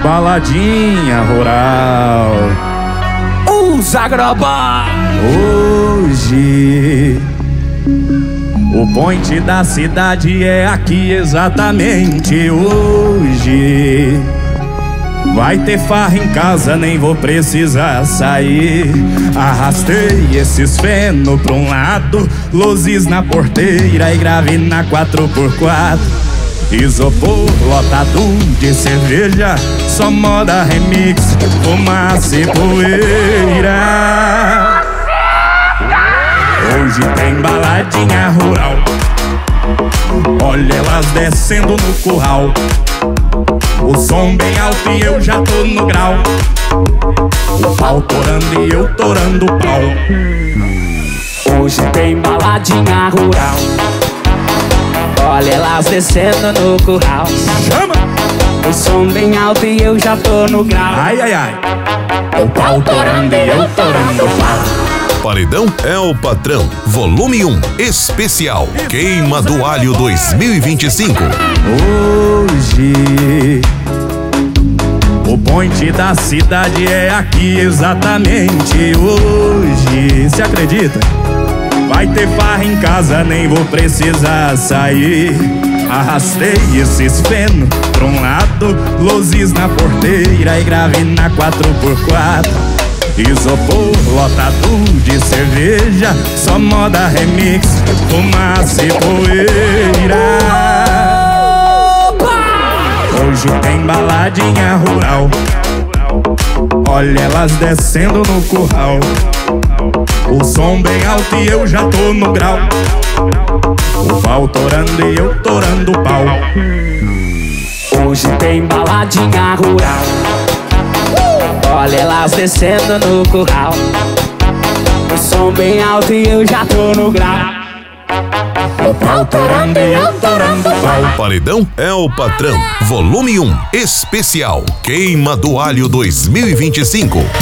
baladinha rural. Zagraba! Hoje o point da cidade é aqui exatamente hoje. Vai ter farra em casa, nem vou precisar sair. Arrastei esses feno pra um lado, luzes na porteira e grave na 4x4. Isopor lotado de cerveja, só moda remix, fumaça e poeira. Hoje tem baladinha rural, olha elas descendo no curral. O som bem alto e eu já tô no grau. O pau torando e eu torando o pau. Hoje tem baladinha rural, olha elas descendo no curral. Chama! O som bem alto e eu já tô no grau. Ai, ai, ai. O pau torando e eu torando o pau. Paredão é o Patrão, volume 1, especial Queima do Alho 2025. Hoje o point da cidade é aqui exatamente hoje. Se acredita? Vai ter farra em casa, nem vou precisar sair. Arrastei esses feno pra um lado, luzes na porteira e grave na 4x4. Isopor lotado de cerveja, só moda remix, fumaça e poeira. Hoje tem baladinha rural, olha elas descendo no curral. O som bem alto e eu já tô no grau. O pau torando e eu torando o pau. Hoje tem baladinha rural, olha elas descendo no curral. O som bem alto e eu já tô no grau. O pau torando e eu torando o pau. Paredão é o Patrão, volume 1, especial Queima do Alho 2025.